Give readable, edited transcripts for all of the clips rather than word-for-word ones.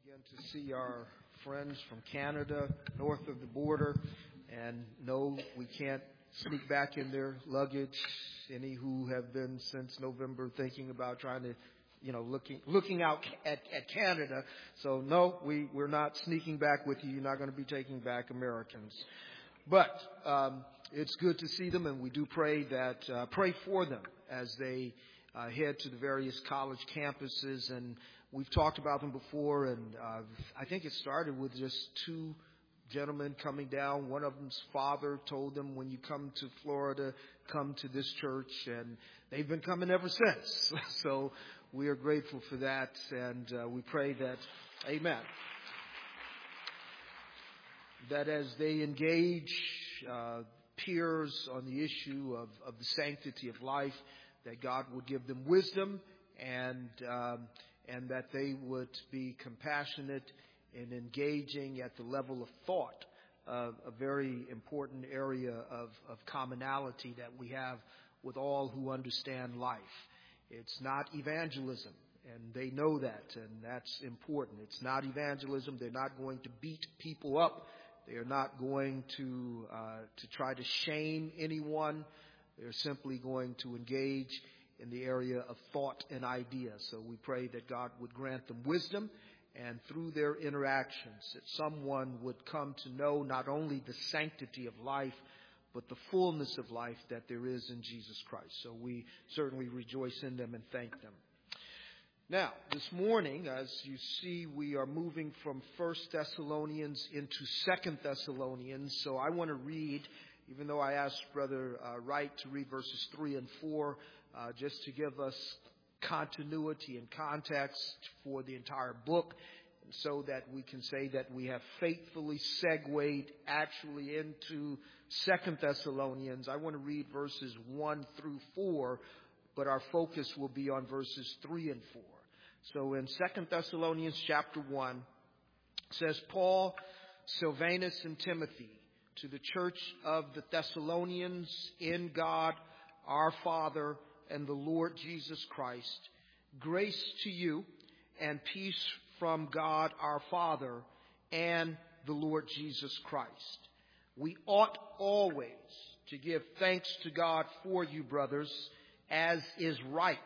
Again, to see our friends from Canada, north of the border, and no, we can't sneak back in their luggage. Any who have been since November thinking about trying to, looking out at Canada. So no, we're not sneaking back with you. You're not going to be taking back Americans. But it's good to see them, and we do pray for them as they head to the various college campuses. And we've talked about them before, and I think it started with just two gentlemen coming down. One of them's father told them, when you come to Florida, come to this church, and they've been coming ever since. So we are grateful for that, and we pray that, amen, that as they engage peers on the issue of the sanctity of life, that God would give them wisdom, and that they would be compassionate in engaging at the level of thought, a very important area of commonality that we have with all who understand life. It's not evangelism, and they know that, and that's important. It's not evangelism. They're not going to beat people up. They are not going to try to shame anyone. They're simply going to engage in the area of thought and idea. So we pray that God would grant them wisdom, and through their interactions that someone would come to know not only the sanctity of life, but the fullness of life that there is in Jesus Christ. So we certainly rejoice in them and thank them. Now, this morning, as you see, we are moving from 1 Thessalonians into 2 Thessalonians. So I want to read, even though I asked Brother Wright to read verses 3 and 4, just to give us continuity and context for the entire book, so that we can say that we have faithfully segued actually into 2 Thessalonians. I want to read verses 1 through 4, but our focus will be on verses 3 and 4. So in 2 Thessalonians chapter 1, it says, Paul, Silvanus, and Timothy, to the church of the Thessalonians in God our Father and the Lord Jesus Christ, grace to you and peace from God our Father and the Lord Jesus Christ. We ought always to give thanks to God for you, brothers, as is right,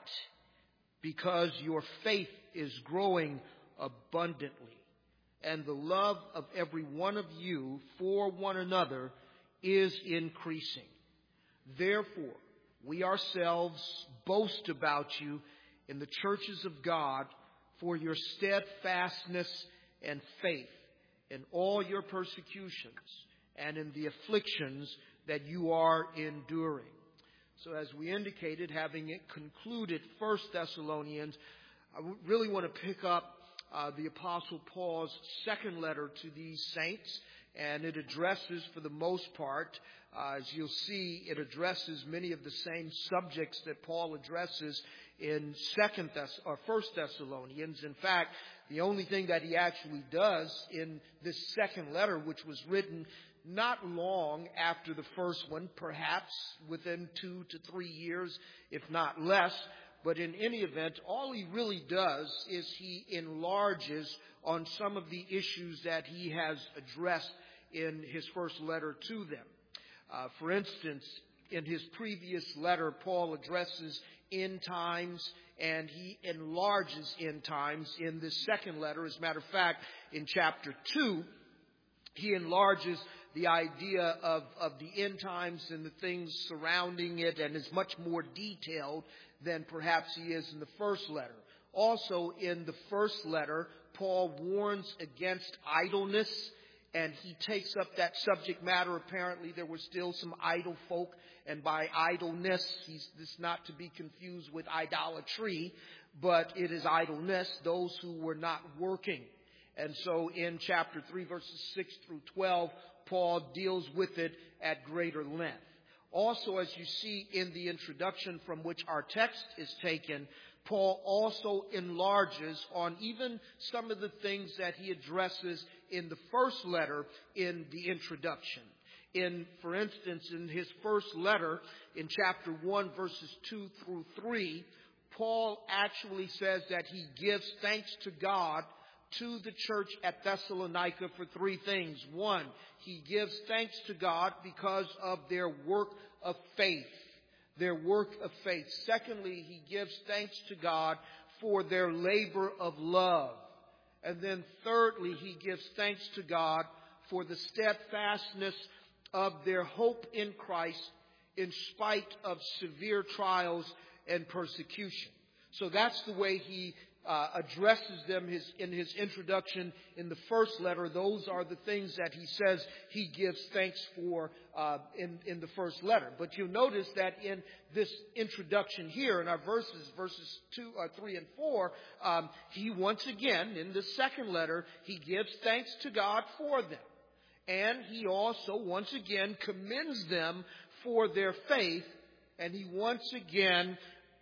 because your faith is growing abundantly, and the love of every one of you for one another is increasing. Therefore, we ourselves boast about you in the churches of God for your steadfastness and faith in all your persecutions and in the afflictions that you are enduring. So as we indicated, having concluded 1 Thessalonians, I really want to pick up the Apostle Paul's second letter to these saints, and it addresses, for the most part, as you'll see, it addresses many of the same subjects that Paul addresses in 1 Thessalonians. In fact, the only thing that he actually does in this second letter, which was written not long after the first one, perhaps within 2 to 3 years, if not less, but in any event, all he really does is he enlarges on some of the issues that he has addressed in his first letter to them. For instance, in his previous letter, Paul addresses end times, and he enlarges end times in this second letter. As a matter of fact, in chapter 2, he enlarges the idea of the end times and the things surrounding it, and is much more detailed than perhaps he is in the first letter. Also, in the first letter, Paul warns against idleness, and he takes up that subject matter. Apparently, there were still some idle folk, and by idleness, this is not to be confused with idolatry, but it is idleness, those who were not working. And so in chapter 3, verses 6 through 12, Paul deals with it at greater length. Also, as you see in the introduction from which our text is taken, Paul also enlarges on even some of the things that he addresses in the first letter in the introduction. For instance, in his first letter, in chapter 1, verses 2 through 3, Paul actually says that he gives thanks to God to the church at Thessalonica for three things. One, he gives thanks to God because of their work of faith. Their work of faith. Secondly, he gives thanks to God for their labor of love. And then thirdly, he gives thanks to God for the steadfastness of their hope in Christ in spite of severe trials and persecution. So that's the way he addresses them in his introduction in the first letter. Those are the things that he says he gives thanks for in the first letter. But you'll notice that in this introduction here, in our verses 2, 3, and 4, he once again, in the second letter, he gives thanks to God for them. And he also once again commends them for their faith. And he once again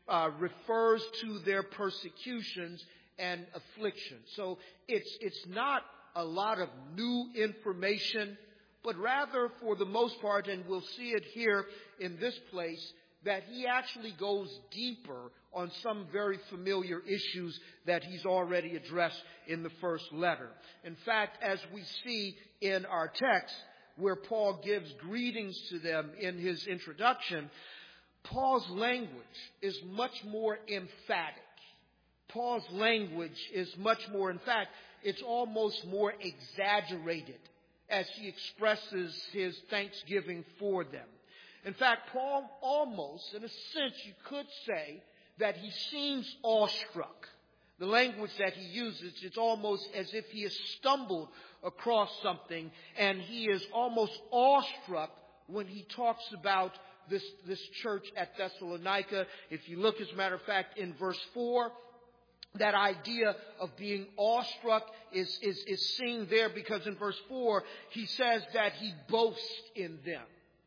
refers to their persecutions and afflictions. So it's not a lot of new information, but rather for the most part, and we'll see it here in this place, that he actually goes deeper on some very familiar issues that he's already addressed in the first letter. In fact, as we see in our text, where Paul gives greetings to them in his introduction, Paul's language is much more emphatic. Paul's language is much more, in fact, it's almost more exaggerated as he expresses his thanksgiving for them. In fact, Paul almost, in a sense, you could say that he seems awestruck. The language that he uses, it's almost as if he has stumbled across something, and he is almost awestruck when he talks about this church at Thessalonica. If you look, as a matter of fact, in verse 4, that idea of being awestruck is seen there, because in verse 4, he says that he boasts in them.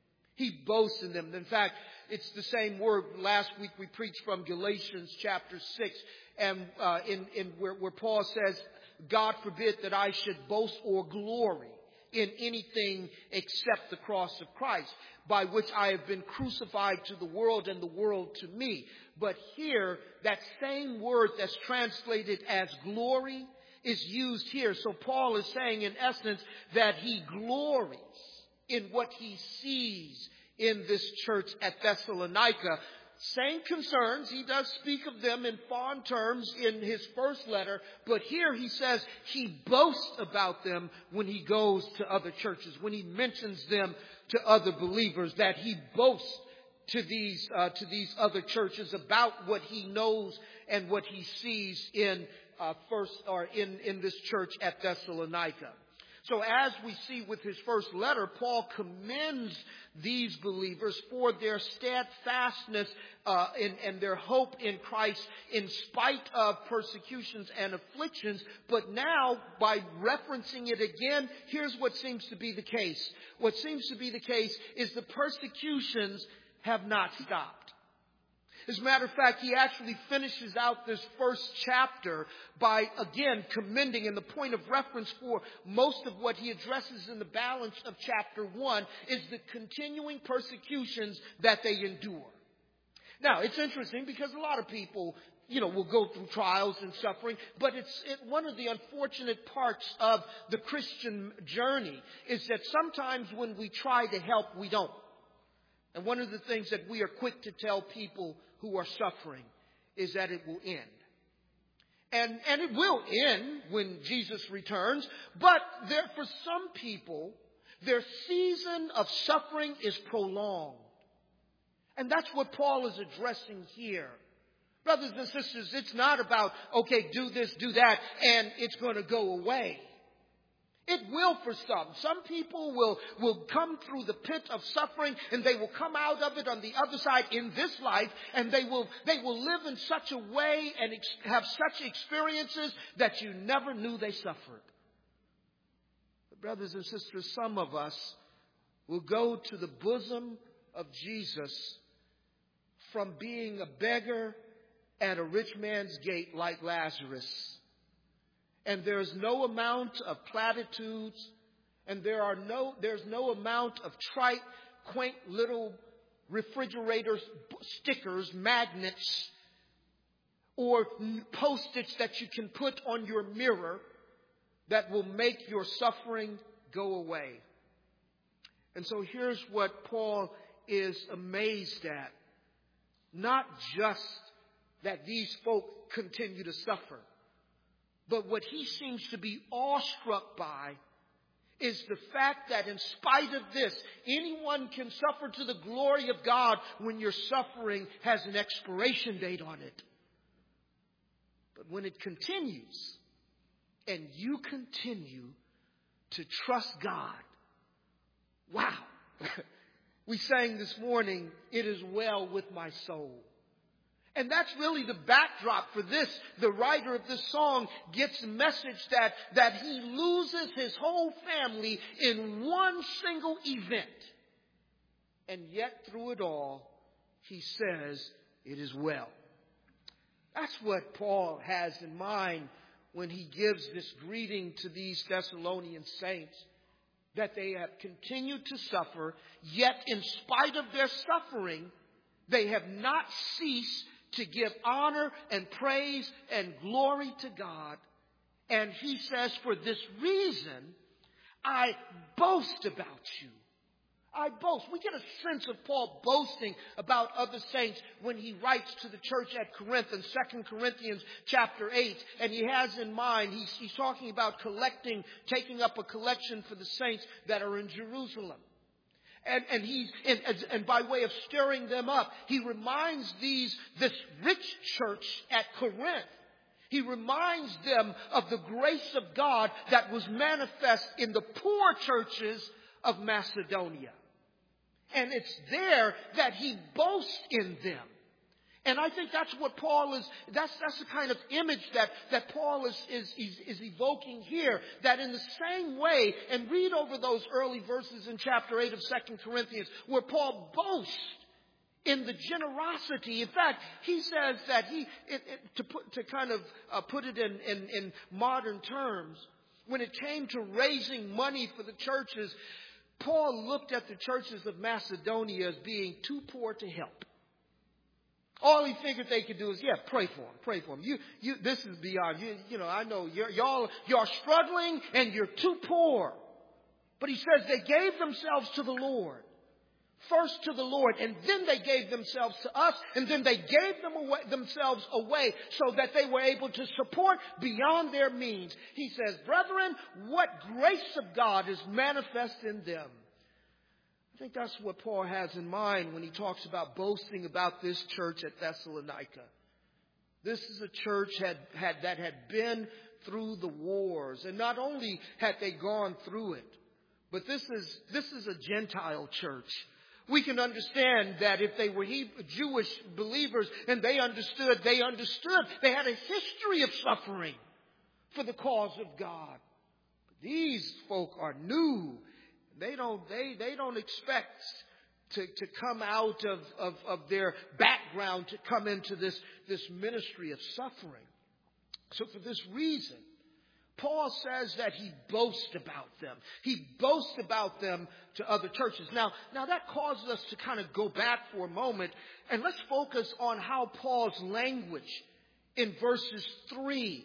He boasts in them. In fact, it's the same word. Last week we preached from Galatians chapter 6, and where Paul says, God forbid that I should boast or glory in anything except the cross of Christ, by which I have been crucified to the world and the world to me. But here, that same word that's translated as glory is used here. So Paul is saying, in essence, that he glories in what he sees in this church at Thessalonica. Same concerns. He does speak of them in fond terms in his first letter, but here he says he boasts about them when he goes to other churches, when he mentions them to other believers, that he boasts to these other churches about what he knows and what he sees in this church at Thessalonica. So as we see with his first letter, Paul commends these believers for their steadfastness and their hope in Christ in spite of persecutions and afflictions. But now, by referencing it again, here's what seems to be the case. What seems to be the case is the persecutions have not stopped. As a matter of fact, he actually finishes out this first chapter by, again, commending, and the point of reference for most of what he addresses in the balance of chapter 1 is the continuing persecutions that they endure. Now, it's interesting because a lot of people, will go through trials and suffering, but one of the unfortunate parts of the Christian journey is that sometimes when we try to help, we don't. And one of the things that we are quick to tell people who are suffering is that it will end. And it will end when Jesus returns, but for some people, their season of suffering is prolonged. And that's what Paul is addressing here. Brothers and sisters, it's not about, okay, do this, do that, and it's going to go away. It will for some. Some people will come through the pit of suffering, and they will come out of it on the other side in this life, and they will live in such a way and have such experiences that you never knew they suffered. But brothers and sisters, some of us will go to the bosom of Jesus from being a beggar at a rich man's gate like Lazarus. And there's no amount of platitudes, and there's no amount of trite, quaint little refrigerator stickers, magnets, or post-its that you can put on your mirror that will make your suffering go away. And so here's what Paul is amazed at. Not just that these folk continue to suffer, but what he seems to be awestruck by is the fact that in spite of this, anyone can suffer to the glory of God when your suffering has an expiration date on it. But when it continues, and you continue to trust God, wow. We sang this morning, "It is well with my soul." And that's really the backdrop for this. The writer of this song gets the message that he loses his whole family in one single event. And yet through it all, he says, it is well. That's what Paul has in mind when he gives this greeting to these Thessalonian saints. That they have continued to suffer, yet in spite of their suffering, they have not ceased to give honor and praise and glory to God. And he says, for this reason, I boast about you. I boast. We get a sense of Paul boasting about other saints when he writes to the church at Corinth in 2 Corinthians chapter 8. And he has in mind, he's talking about taking up a collection for the saints that are in Jerusalem. And by way of stirring them up, he reminds this rich church at Corinth. He reminds them of the grace of God that was manifest in the poor churches of Macedonia. And it's there that he boasts in them. And I think that's what Paul is, that's the kind of image that Paul is evoking here. That in the same way, and read over those early verses in chapter 8 of 2 Corinthians, where Paul boasts in the generosity. In fact, he says that put it in modern terms, when it came to raising money for the churches, Paul looked at the churches of Macedonia as being too poor to help. All he figured they could do is, pray for them. This is beyond, I know you're struggling and you're too poor. But he says they gave themselves to the Lord. First to the Lord, and then they gave themselves to us, and then they gave themselves away so that they were able to support beyond their means. He says, brethren, what grace of God is manifest in them. I think that's what Paul has in mind when he talks about boasting about this church at Thessalonica. This is a church that had been through the wars, and not only had they gone through it, but this is a Gentile church. We can understand that if they were Jewish believers and they understood. They had a history of suffering for the cause of God. But these folk are new. They don't expect to come out of their background to come into this ministry of suffering. So for this reason, Paul says that he boasts about them. He boasts about them to other churches. Now that causes us to kind of go back for a moment and let's focus on how Paul's language in verse 3,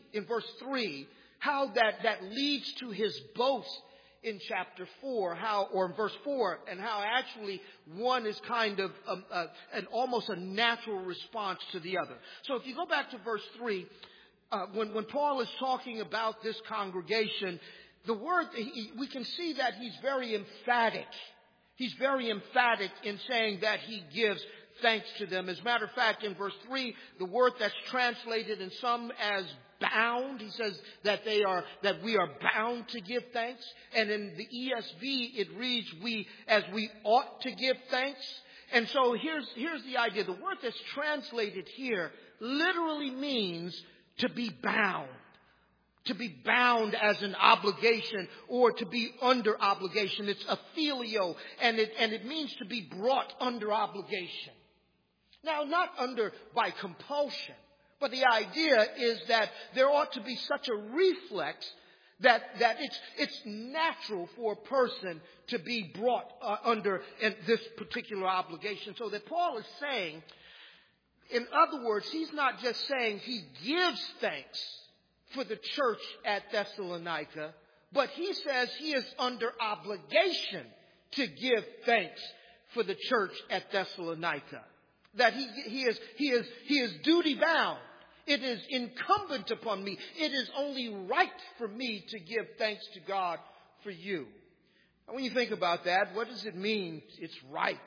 how that leads to his boast in chapter 4, or in verse 4, and how actually one is kind of almost a natural response to the other. So if you go back to verse 3, when Paul is talking about this congregation, the word, we can see that he's very emphatic. He's very emphatic in saying that he gives thanks to them. As a matter of fact, in verse 3, the word that's translated in some as bound, he says that we are bound to give thanks. And in the ESV, it reads we ought to give thanks. And so here's the idea. The word that's translated here literally means to be bound. To be bound as an obligation or to be under obligation. It's a filio, and it means to be brought under obligation. Now, not under by compulsion, but the idea is that there ought to be such a reflex that it's natural for a person to be brought under this particular obligation. So that Paul is saying, in other words, he's not just saying he gives thanks for the church at Thessalonica, but he says he is under obligation to give thanks for the church at Thessalonica. That he is duty bound. It is incumbent upon me. It is only right for me to give thanks to God for you. And when you think about that, what does it mean? It's right.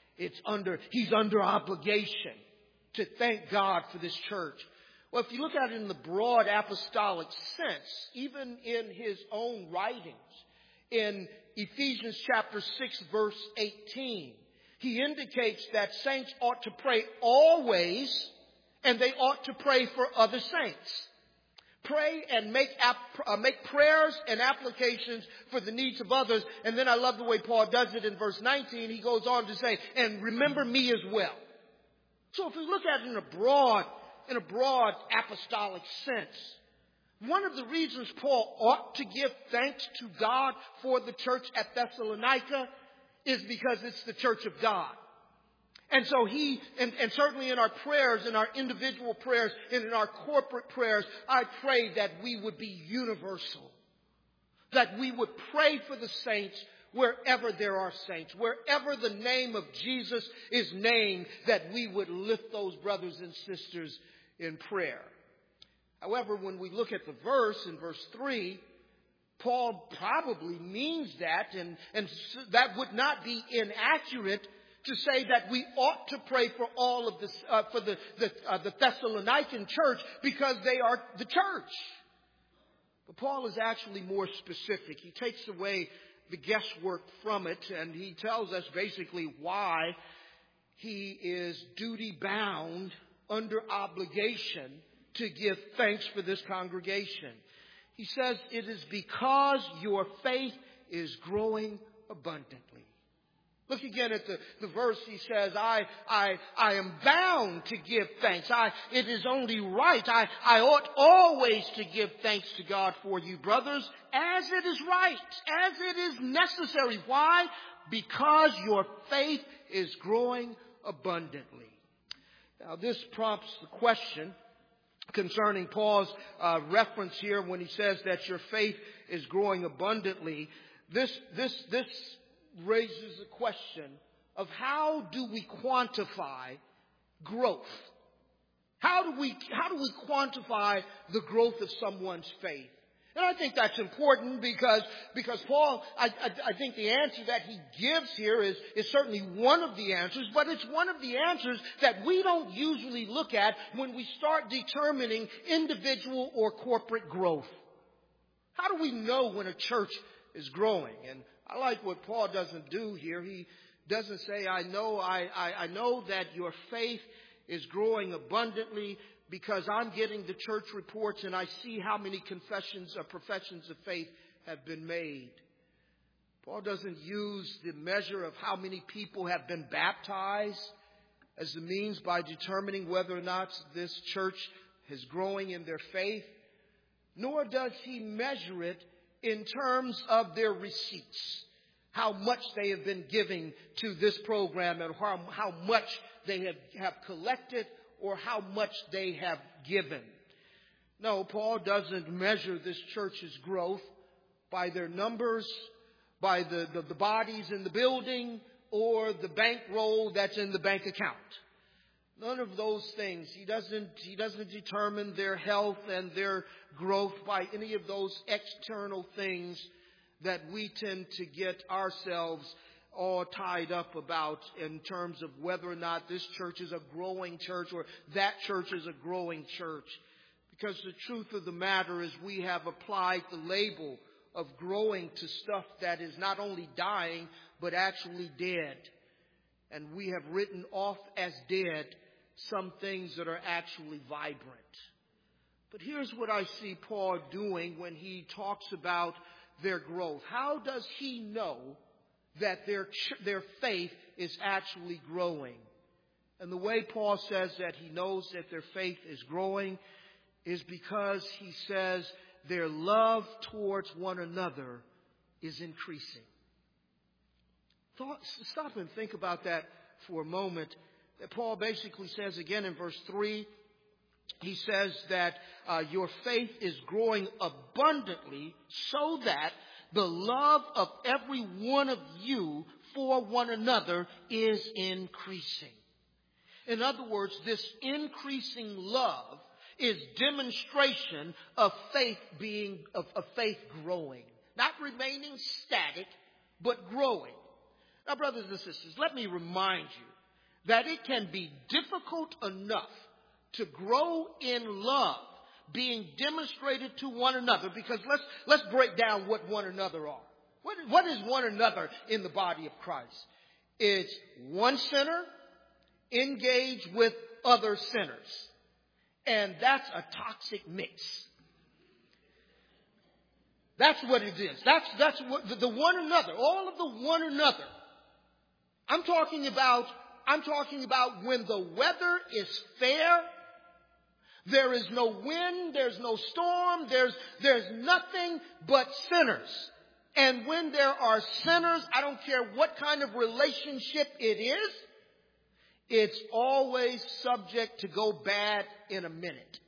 He's under obligation to thank God for this church. Well, if you look at it in the broad apostolic sense, even in his own writings, in Ephesians chapter 6, verse 18, he indicates that saints ought to pray always, and they ought to pray for other saints. Pray and make prayers and applications for the needs of others. And then I love the way Paul does it in verse 19. He goes on to say, and remember me as well. So if we look at it in a broad apostolic sense, one of the reasons Paul ought to give thanks to God for the church at Thessalonica is because it's the church of God. And so and certainly in our prayers, in our individual prayers, and in our corporate prayers, I pray that we would be universal. That we would pray for the saints wherever there are saints. Wherever the name of Jesus is named, that we would lift those brothers and sisters in prayer. However, when we look at the verse, in verse 3, Paul probably means that, and that would not be inaccurate to say that we ought to pray for all of this, for the Thessalonican church because they are the church. But Paul is actually more specific. He takes away the guesswork from it, and he tells us basically why he is duty bound, under obligation, to give thanks for this congregation. He says it is because your faith is growing abundantly. Look again at the verse. He says, I am bound to give thanks. It is only right. I ought always to give thanks to God for you, brothers, as it is right, as it is necessary. Why? Because your faith is growing abundantly. Now, this prompts the question concerning Paul's reference here when he says that your faith is growing abundantly. This raises a question of how do we quantify growth? How do we quantify the growth of someone's faith? And I think that's important because Paul, I think the answer that he gives here is certainly one of the answers, but it's one of the answers that we don't usually look at when we start determining individual or corporate growth. How do we know when a church is growing? And I like what Paul doesn't do here. He doesn't say, I know that your faith is growing abundantly because I'm getting the church reports and I see how many confessions or professions of faith have been made. Paul doesn't use the measure of how many people have been baptized as the means by determining whether or not this church is growing in their faith, nor does he measure it in terms of their receipts, how much they have been giving to this program and how much they have collected or how much they have given. No, Paul doesn't measure this church's growth by their numbers, by the bodies in the building, or the bankroll that's in the bank account. None of those things. He doesn't determine their health and their growth by any of those external things that we tend to get ourselves all tied up about in terms of whether or not this church is a growing church or that church is a growing church. Because the truth of the matter is we have applied the label of growing to stuff that is not only dying but actually dead. And we have written off as dead some things that are actually vibrant. But here's what I see Paul doing when he talks about their growth. How does he know that their faith is actually growing? And the way Paul says that he knows that their faith is growing is because he says their love towards one another is increasing. Stop and think about that for a moment. That Paul basically says again in verse 3, he says that your faith is growing abundantly so that the love of every one of you for one another is increasing. In other words, this increasing love is demonstration of faith growing. Not remaining static, but growing. Now, brothers and sisters, let me remind you that it can be difficult enough to grow in love being demonstrated to one another, because let's break down what one another are. What is one another in the body of Christ? It's one sinner engaged with other sinners. And that's a toxic mix. That's what it is. That's what the one another, all of the one another. I'm talking about when the weather is fair. There is no wind, there's no storm, there's nothing but sinners. And when there are sinners, I don't care what kind of relationship it is, it's always subject to go bad in a minute.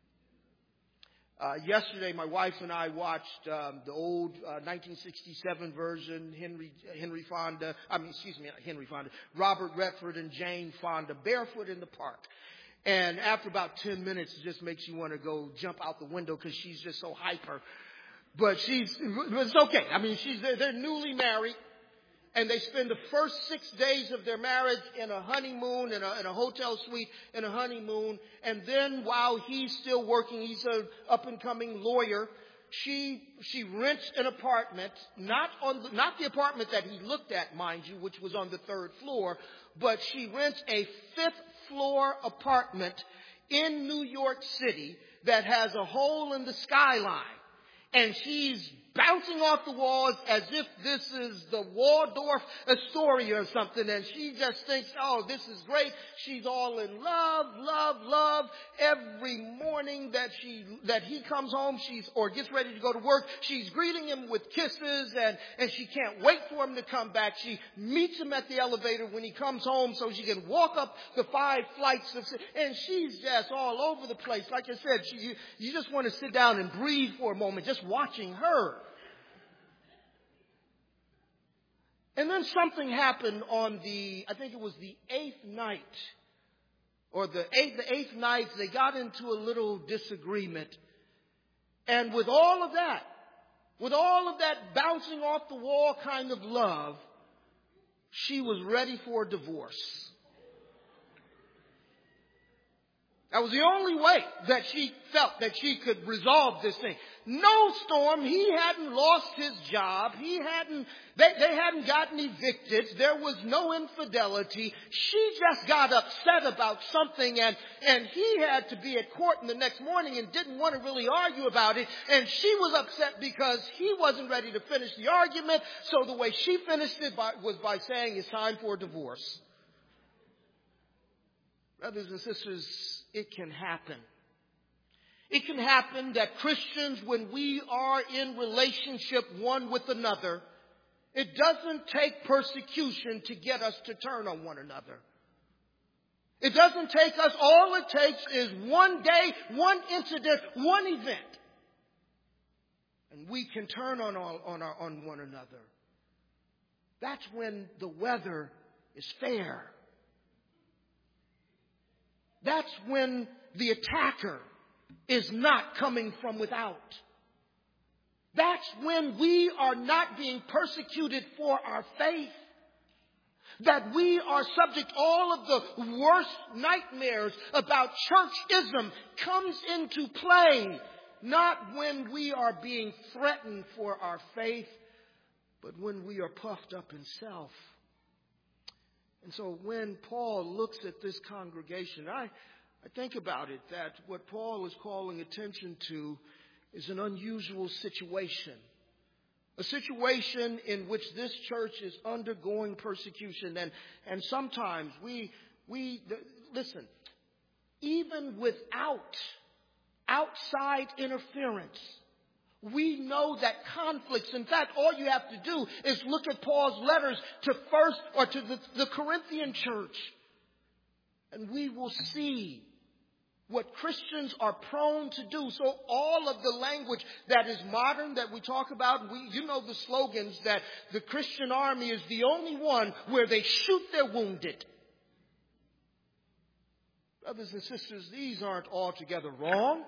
Yesterday, my wife and I watched the old 1967 version, Robert Redford and Jane Fonda, Barefoot in the Park. And after about 10 minutes, it just makes you want to go jump out the window because she's just so hyper. But it's okay. I mean, they're newly married. And they spend the first 6 days of their marriage in a honeymoon, in a hotel suite, in a honeymoon. And then while he's still working, he's an up-and-coming lawyer, she rents an apartment, not the apartment that he looked at, mind you, which was on the 3rd floor, but she rents a 5th floor apartment in New York City that has a hole in the skyline. And she's bouncing off the walls as if this is the Waldorf Astoria or something. And she just thinks, oh, this is great. She's all in love, love, love. Every morning that he comes home, or gets ready to go to work, she's greeting him with kisses, and she can't wait for him to come back. She meets him at the elevator when he comes home so she can walk up the 5 flights and she's just all over the place. Like I said, you just want to sit down and breathe for a moment just watching her. And then something happened on I think it was the 8th night, or the eighth night, they got into a little disagreement. And with all of that bouncing off the wall kind of love, she was ready for a divorce. That was the only way that she felt that she could resolve this thing. No storm. He hadn't lost his job. They hadn't gotten evicted. There was no infidelity. She just got upset about something, and he had to be at court the next morning and didn't want to really argue about it. And she was upset because he wasn't ready to finish the argument. So the way she finished it was by saying it's time for a divorce. Brothers and sisters, it can happen. It can happen that Christians, when we are in relationship one with another, it doesn't take persecution to get us to turn on one another. It doesn't take us, all it takes is one day, one incident, one event. And we can turn on one another. That's when the weather is fair. That's when the attacker is not coming from without. That's when we are not being persecuted for our faith. That we are subject, all of the worst nightmares about churchism comes into play. Not when we are being threatened for our faith, but when we are puffed up in self. And so when Paul looks at this congregation, I think about it, that what Paul is calling attention to is an unusual situation. A situation in which this church is undergoing persecution. And sometimes listen, even without outside interference, we know that conflicts, in fact, all you have to do is look at Paul's letters to the Corinthian church. And we will see what Christians are prone to do. So all of the language that is modern that we talk about, you know the slogans that the Christian army is the only one where they shoot their wounded. Brothers and sisters, these aren't altogether wrong.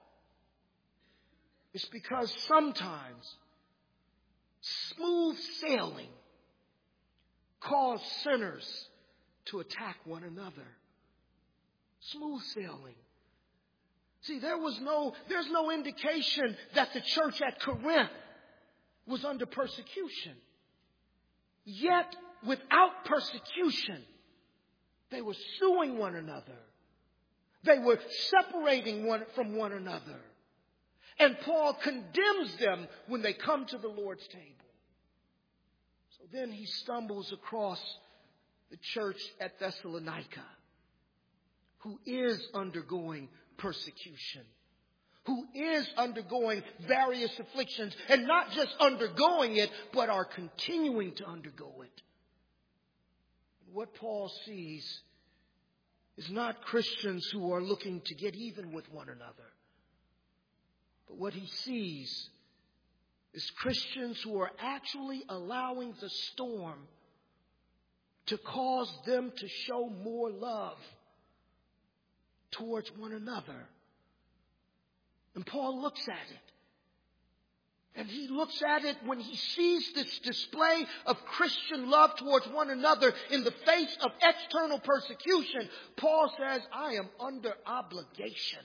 It's because sometimes smooth sailing caused sinners to attack one another. Smooth sailing. See, there's no indication that the church at Corinth was under persecution. Yet, without persecution, they were suing one another. They were separating one from one another. And Paul condemns them when they come to the Lord's table. So then he stumbles across the church at Thessalonica, who is undergoing persecution, who is undergoing various afflictions, and not just undergoing it, but are continuing to undergo it. What Paul sees is not Christians who are looking to get even with one another. But what he sees is Christians who are actually allowing the storm to cause them to show more love towards one another. And Paul looks at it. And he looks at it when he sees this display of Christian love towards one another in the face of external persecution. Paul says, I am under obligation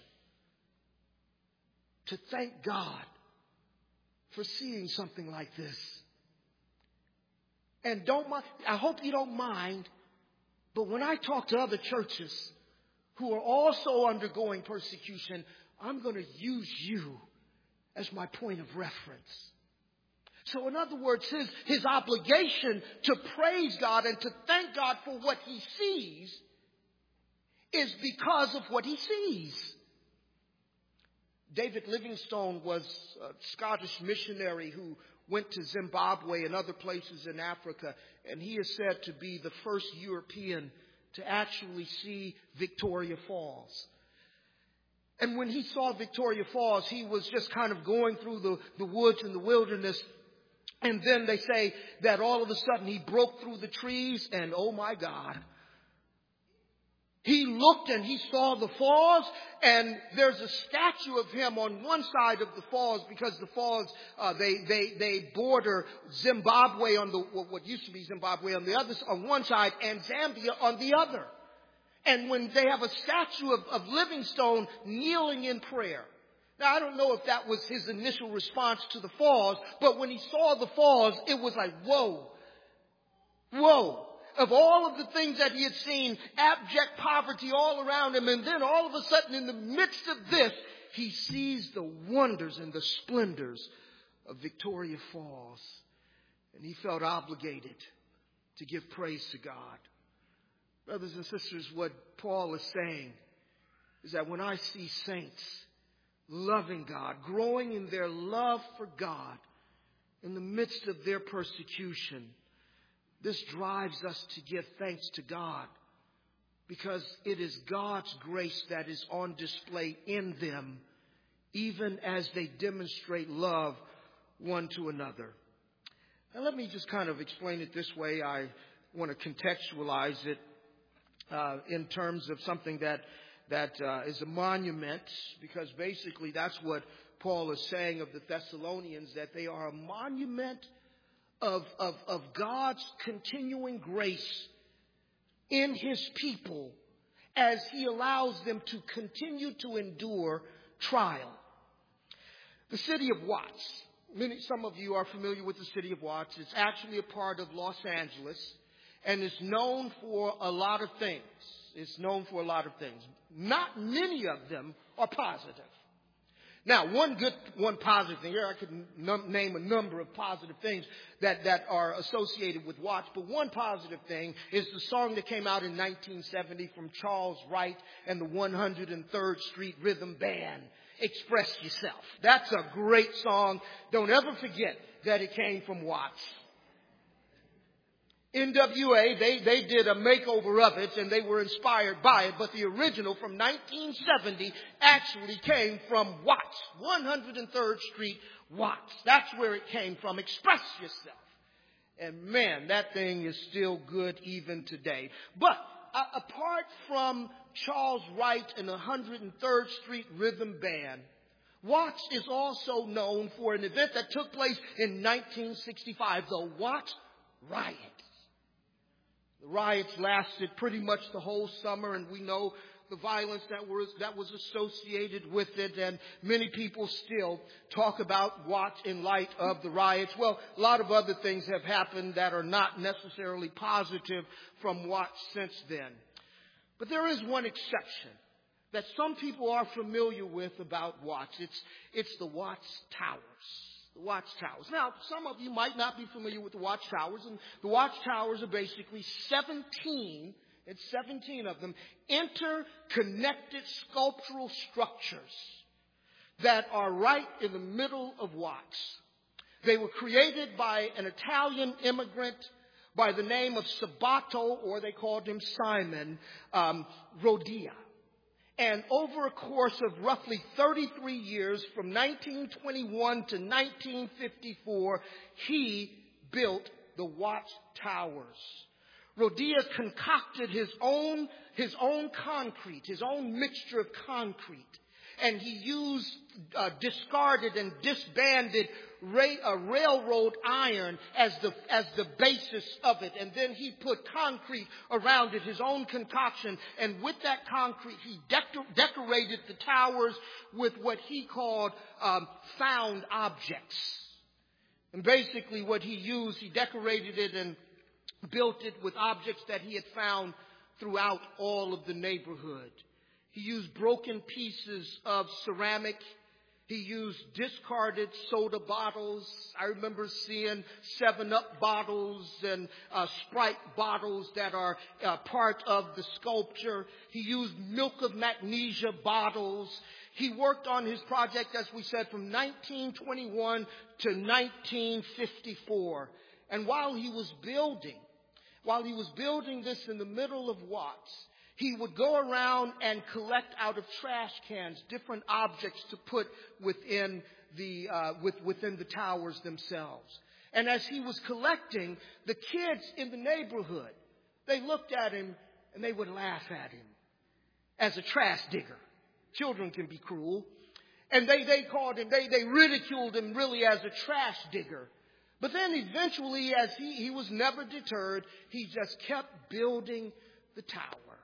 to thank God for seeing something like this. And I hope you don't mind, but when I talk to other churches who are also undergoing persecution, I'm going to use you as my point of reference. So in other words, his obligation to praise God and to thank God for what he sees is because of what he sees. David Livingstone was a Scottish missionary who went to Zimbabwe and other places in Africa, and he is said to be the first European to actually see Victoria Falls. And when he saw Victoria Falls, he was just kind of going through the woods and the wilderness. And then they say that all of a sudden he broke through the trees and oh my God. He looked and he saw the falls, and there's a statue of him on one side of the falls because the falls, they border Zimbabwe on what used to be Zimbabwe on the other, on one side, and Zambia on the other. And when they have a statue of Livingstone kneeling in prayer. Now, I don't know if that was his initial response to the falls, but when he saw the falls, it was like, whoa, whoa. Of all of the things that he had seen, abject poverty all around him, and then all of a sudden in the midst of this, he sees the wonders and the splendors of Victoria Falls. And he felt obligated to give praise to God. Brothers and sisters, what Paul is saying is that when I see saints loving God, growing in their love for God in the midst of their persecution, this drives us to give thanks to God because it is God's grace that is on display in them, even as they demonstrate love one to another. Now, let me just kind of explain it this way. I want to contextualize it in terms of something that is a monument, because basically that's what Paul is saying of the Thessalonians, that they are a monument of God's continuing grace in his people as he allows them to continue to endure trial. The city of Watts. Some of you are familiar with the city of Watts. It's actually a part of Los Angeles and is known for a lot of things. Not many of them are positive. Now, one positive thing, here I could name a number of positive things that are associated with Watts, but one positive thing is the song that came out in 1970 from Charles Wright and the 103rd Street Rhythm Band, Express Yourself. That's a great song. Don't ever forget that it came from Watts. NWA, they did a makeover of it and they were inspired by it, but the original from 1970 actually came from Watts, 103rd Street, Watts. That's where it came from. Express yourself. And man, that thing is still good even today. But apart from Charles Wright and the 103rd Street Rhythm Band, Watts is also known for an event that took place in 1965, the Watts Riots. The riots lasted pretty much the whole summer, and we know the violence that was associated with it, and many people still talk about Watts in light of the riots. Well, a lot of other things have happened that are not necessarily positive from Watts since then. But there is one exception that some people are familiar with about Watts. It's the Watts Towers. The Watts Towers. Now, some of you might not be familiar with the Watts Towers, and the Watts Towers are basically 17 of them, interconnected sculptural structures that are right in the middle of Watts. They were created by an Italian immigrant by the name of Sabato, or they called him Simon, Rodia. And over a course of roughly 33 years, from 1921 to 1954, he built the Watts Towers. Rodia concocted his own concrete, his own mixture of concrete. And he used discarded and disbanded railroad iron as the basis of it. And then he put concrete around it, his own concoction. And with that concrete, he decorated the towers with what he called found objects. And basically what he used, he decorated it and built it with objects that he had found throughout all of the neighborhood. He used broken pieces of ceramic. He used discarded soda bottles. I remember seeing 7-Up bottles and Sprite bottles that are part of the sculpture. He used milk of magnesia bottles. He worked on his project, as we said, from 1921 to 1954. And while he was building this in the middle of Watts, he would go around and collect out of trash cans different objects to put within the towers themselves. And as he was collecting, the kids in the neighborhood, they looked at him and they would laugh at him as a trash digger. Children can be cruel. And they called him, they ridiculed him really as a trash digger. But then eventually, as he was never deterred, he just kept building the tower.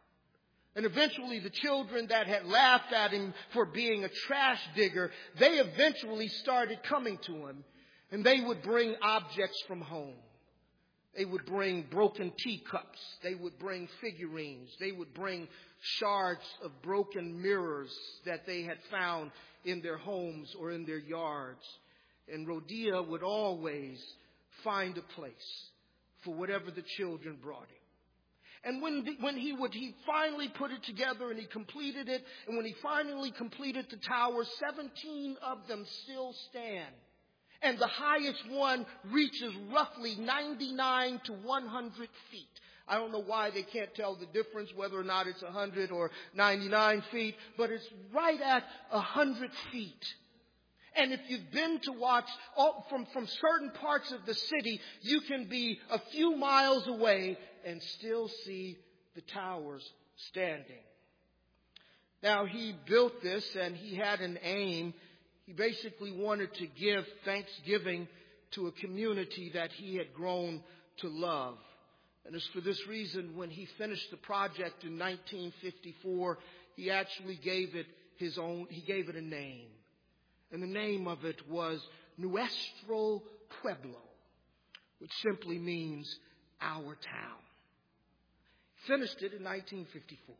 And eventually the children that had laughed at him for being a trash digger, they eventually started coming to him. And they would bring objects from home. They would bring broken teacups. They would bring figurines. They would bring shards of broken mirrors that they had found in their homes or in their yards. And Rodia would always find a place for whatever the children brought him. And when he finally put it together and he completed it, and when he finally completed the tower, 17 of them still stand. And the highest one reaches roughly 99 to 100 feet. I don't know why they can't tell the difference, whether or not it's 100 or 99 feet, but it's right at 100 feet. And if you've been to Watts from certain parts of the city, you can be a few miles away and still see the towers standing. Now, he built this and he had an aim. He basically wanted to give thanksgiving to a community that he had grown to love. And it's for this reason, when he finished the project in 1954, he actually gave it a name. And the name of it was Nuestro Pueblo, which simply means our town. Finished it in 1954.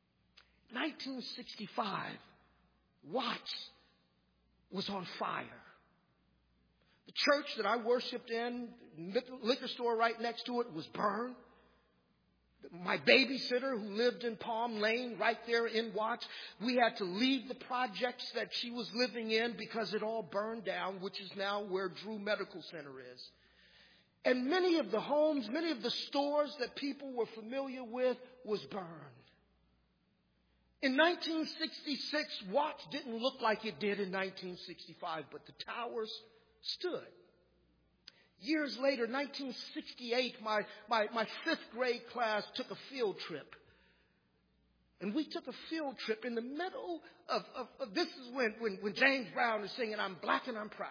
1965, Watts was on fire. The church that I worshiped in, liquor store right next to it, was burned. My babysitter who lived in Palm Lane right there in Watts, we had to leave the projects that she was living in because it all burned down, which is now where Drew Medical Center is. And many of the homes, many of the stores that people were familiar with was burned. In 1966, Watts didn't look like it did in 1965, but the towers stood. Years later, 1968, my fifth grade class took a field trip. And we took a field trip in the middle of this is when James Brown is singing, "I'm black and I'm proud."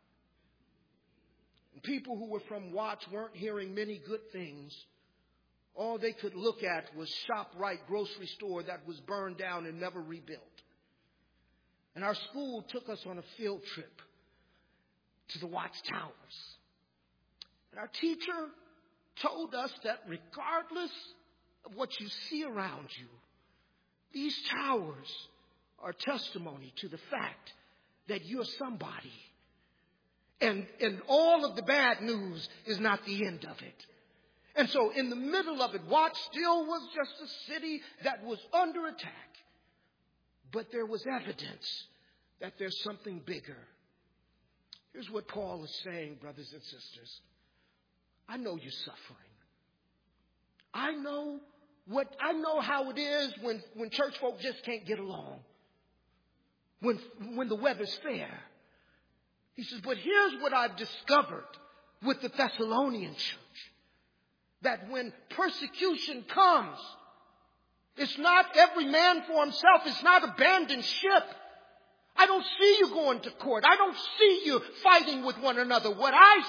And people who were from Watts weren't hearing many good things. All they could look at was ShopRite grocery store that was burned down and never rebuilt. And our school took us on a field trip to the Watts Towers. And our teacher told us that regardless of what you see around you, these towers are testimony to the fact that you're somebody. And all of the bad news is not the end of it. And so in the middle of it, Watts still was just a city that was under attack. But there was evidence that there's something bigger. Here's what Paul is saying, brothers and sisters. I know you're suffering. I know how it is when church folk just can't get along. When the weather's fair. He says, but here's what I've discovered with the Thessalonian church. That when persecution comes, it's not every man for himself. It's not abandoned ship. I don't see you going to court. I don't see you fighting with one another. What I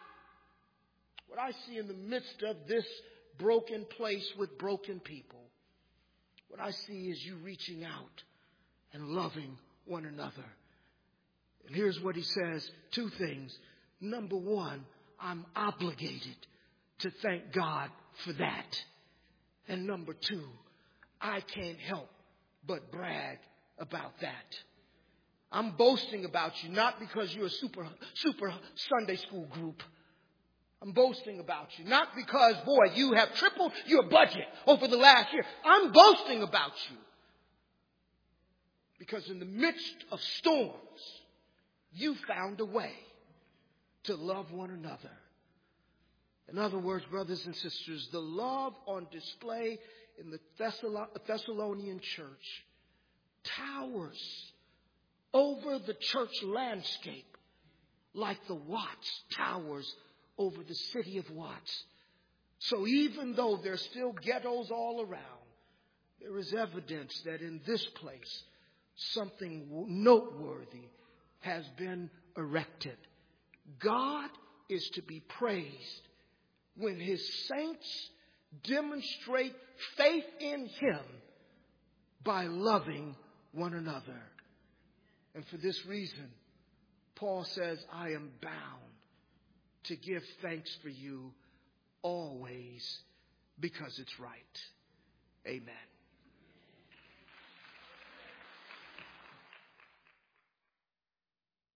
see in the midst of this broken place with broken people, what I see is you reaching out and loving one another. And here's what he says, two things. Number one, I'm obligated to thank God for that. And number two, I can't help but brag about that. I'm boasting about you, not because you're a super Sunday school group. I'm boasting about you, not because, boy, you have tripled your budget over the last year. I'm boasting about you. Because in the midst of storms, you found a way to love one another. In other words, brothers and sisters, the love on display in the Thessalonian church towers over the church landscape like the Watts towers over the city of Watts. So even though there's still ghettos all around, there is evidence that in this place something noteworthy has been erected. God is to be praised when his saints demonstrate faith in him by loving one another. And for this reason, Paul says, I am bound to give thanks for you always because it's right. Amen.